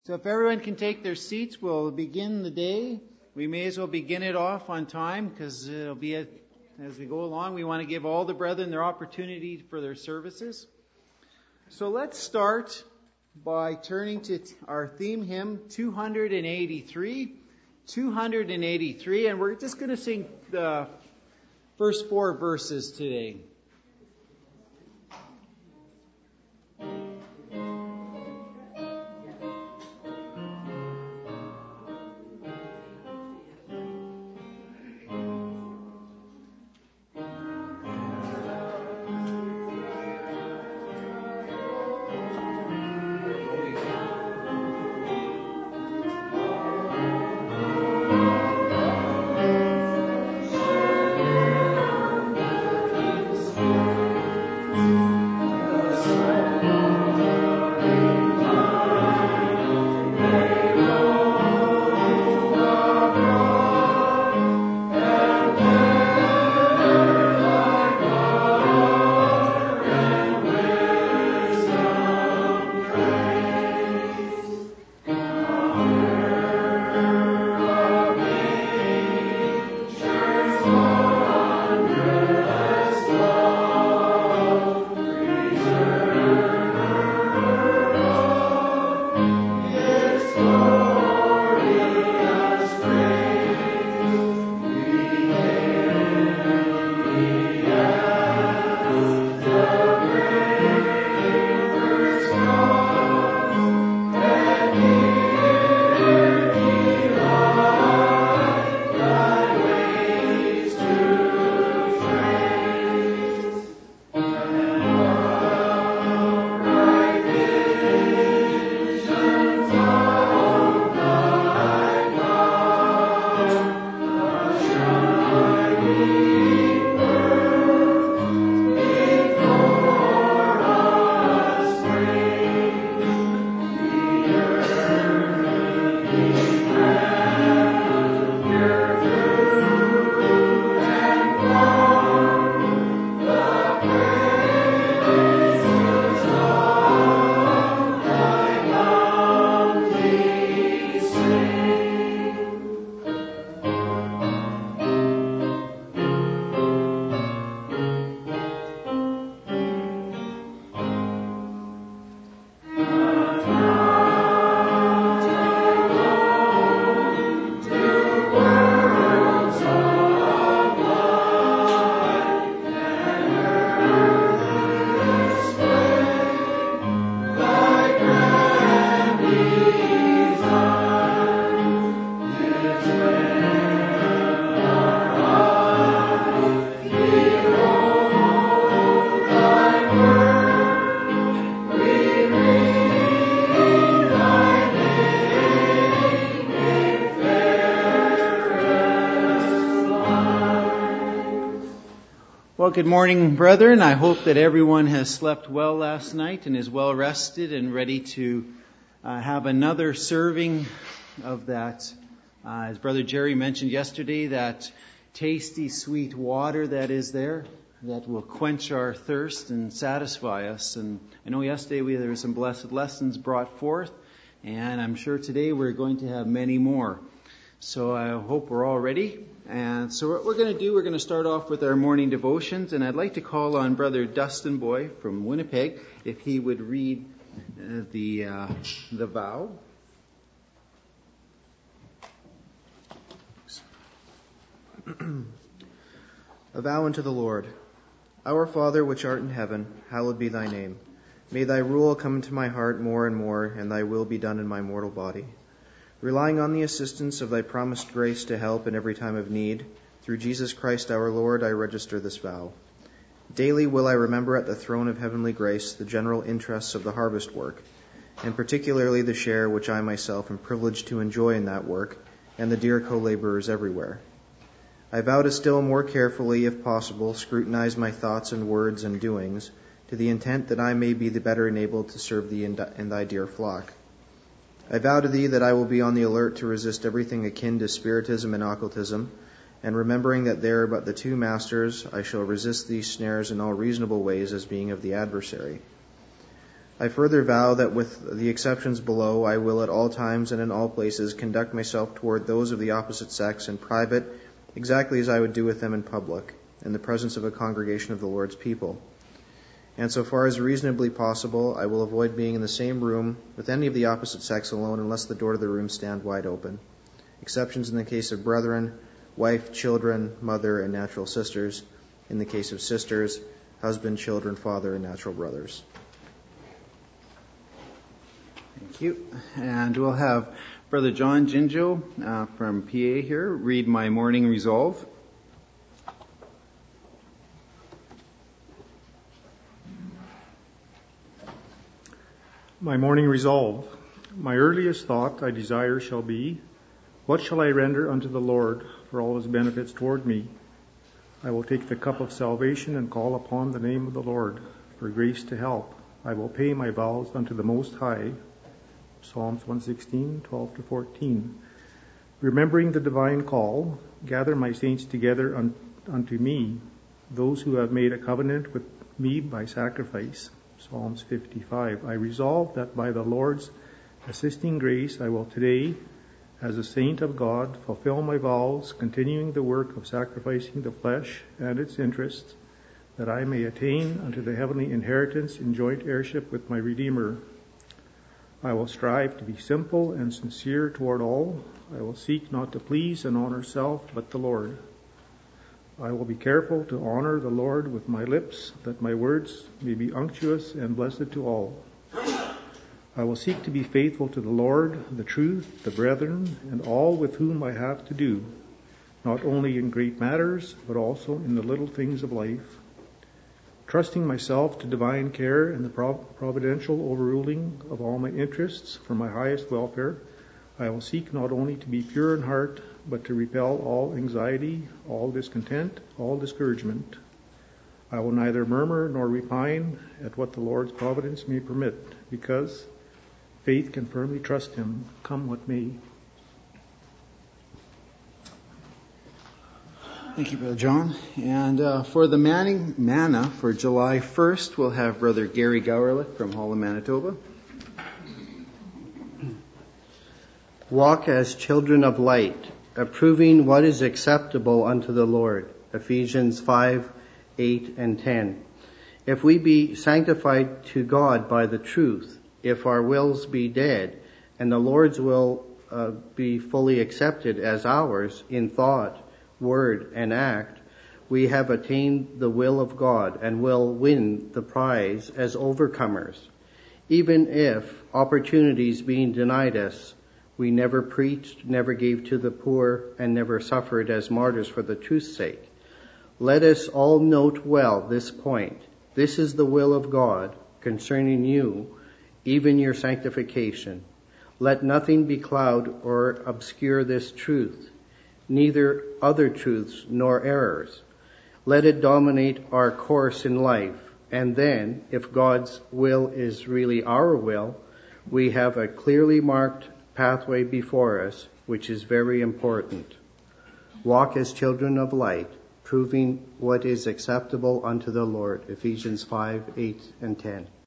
So if everyone can take their seats, we'll begin the day. We may as well begin it off on time because it'll be as we go along. We want to give all the brethren their opportunity for their services. So let's start by turning to our theme hymn 283. 283, and we're just going to sing the first 4 verses today. Well, good morning, brethren. I hope that everyone has slept well last night and is well rested and ready to have another serving of that, as Brother Jerry mentioned yesterday, that tasty, sweet water that is there that will quench our thirst and satisfy us. And I know yesterday there were some blessed lessons brought forth, and I'm sure today we're going to have many more. So I hope we're all ready. And so what we're going to do, we're going to start off with our morning devotions. And I'd like to call on Brother Dustin Boy from Winnipeg, if he would read the vow. A vow unto the Lord. Our Father, which art in heaven, hallowed be thy name. May thy rule come into my heart more and more, and thy will be done in my mortal body. Relying on the assistance of thy promised grace to help in every time of need, through Jesus Christ our Lord, I register this vow. Daily will I remember at the throne of heavenly grace the general interests of the harvest work, and particularly the share which I myself am privileged to enjoy in that work, and the dear co-laborers everywhere. I vow to still more carefully, if possible, scrutinize my thoughts and words and doings, to the intent that I may be the better enabled to serve thee in thy dear flock. I vow to thee that I will be on the alert to resist everything akin to spiritism and occultism, and remembering that there are but the two masters, I shall resist these snares in all reasonable ways as being of the adversary. I further vow that with the exceptions below, I will at all times and in all places conduct myself toward those of the opposite sex in private exactly as I would do with them in public, in the presence of a congregation of the Lord's people. And so far as reasonably possible, I will avoid being in the same room with any of the opposite sex alone unless the door to the room stand wide open. Exceptions in the case of brethren, wife, children, mother, and natural sisters. In the case of sisters, husband, children, father, and natural brothers. Thank you. And we'll have Brother John Jinjo from PA here read my morning resolve. My morning resolve. My earliest thought I desire shall be, what shall I render unto the Lord for all his benefits toward me? I will take the cup of salvation and call upon the name of the Lord for grace to help. I will pay my vows unto the Most High. Psalms 116, 12-14. Remembering the divine call, gather my saints together unto me, those who have made a covenant with me by sacrifice. Psalms 55. I resolve that by the Lord's assisting grace I will today, as a saint of God, fulfill my vows, continuing the work of sacrificing the flesh and its interests, that I may attain unto the heavenly inheritance in joint heirship with my Redeemer. I will strive to be simple and sincere toward all. I will seek not to please and honor self, but the Lord. I will be careful to honor the Lord with my lips, that my words may be unctuous and blessed to all. I will seek to be faithful to the Lord, the truth, the brethren, and all with whom I have to do, not only in great matters, but also in the little things of life. Trusting myself to divine care and the providential overruling of all my interests for my highest welfare, I will seek not only to be pure in heart, but to repel all anxiety, all discontent, all discouragement. I will neither murmur nor repine at what the Lord's providence may permit, because faith can firmly trust him, come what may. Thank you, Brother John. And for the manna for July 1st, we'll have Brother Gary Gowerlich from Holland, Manitoba. Walk as children of light, approving what is acceptable unto the Lord. Ephesians 5, 8, and 10. If we be sanctified to God by the truth, if our wills be dead, and the Lord's will be fully accepted as ours in thought, word, and act, we have attained the will of God and will win the prize as overcomers. Even if opportunities being denied us, we never preached, never gave to the poor, and never suffered as martyrs for the truth's sake. Let us all note well this point. This is the will of God concerning you, even your sanctification. Let nothing becloud or obscure this truth, neither other truths nor errors. Let it dominate our course in life, and then, if God's will is really our will, we have a clearly marked pathway before us, which is very important. Walk as children of light, proving what is acceptable unto the Lord. Ephesians 5, 8, and 10.